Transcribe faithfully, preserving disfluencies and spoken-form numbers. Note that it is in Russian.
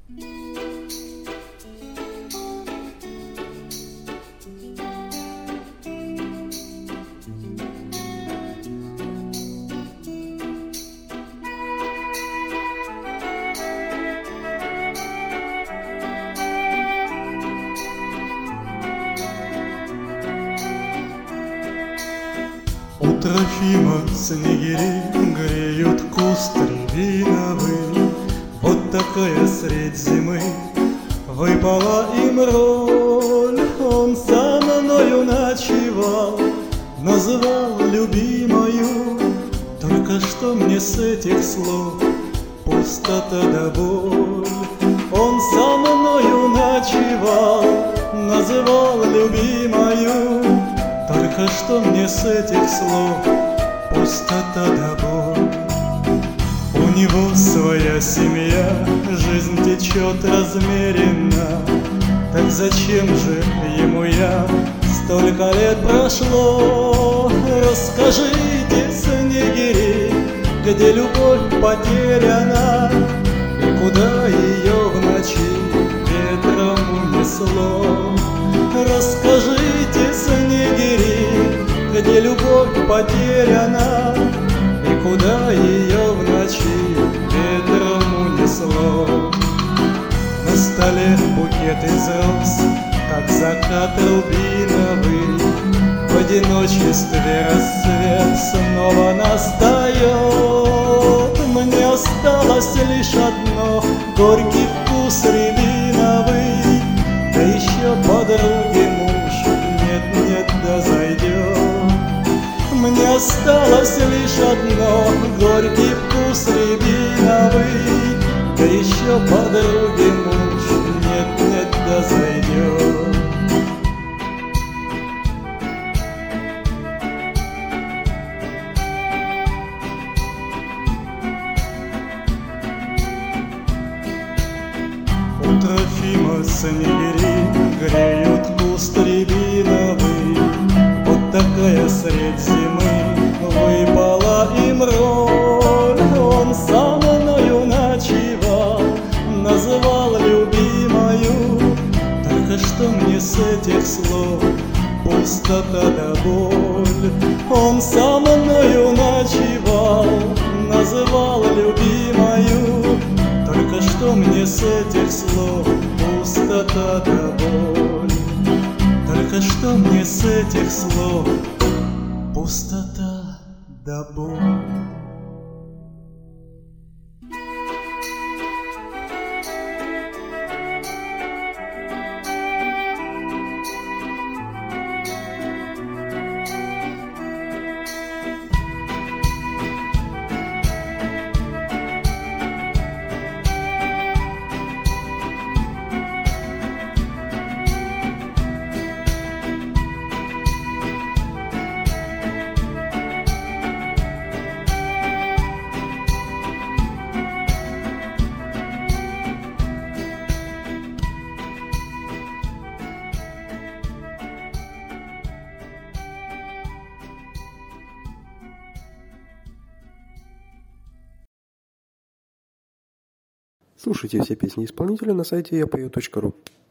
У Трофима снегири греют куст рябиновый. Вот такая средь зимы выпала им роль. Он со мною ночевал, называл любимою. Только что мне с этих слов пустота да боль. Он со мною ночевал, называл любимою. Только что мне с этих слов пустота да боль. У него своя семья, жизнь течет размеренно. Так зачем же ему я? Столько лет прошло. Расскажите, снегири, где любовь потеряна и куда ее в ночи ветром унесло. Расскажите, снегири, где любовь потеряна и куда ее в ночи ветром унесло. На столе букет из роз, как закат рубиновый. В одиночестве рассвет снова настает. Мне осталось лишь одно — горький вкус рябиновый. Да еще подруги муж нет-нет да зайдет. Мне осталось лишь одно — горький вкус рябиновый. Да еще подруги муж нет-нет да зайдет. У Трофима снегири греют куст рябиновый. Вот такая средь зимы выпала им роль. Он со мною ночевал, называл любимою. Только что мне с этих слов пустота да боль. Он со мною ночевал, называл любимою. Только что мне с этих слов пустота да боль. Только что мне с этих слов пустота да боль. Слушайте все песни исполнителя на сайте я пою точка ру.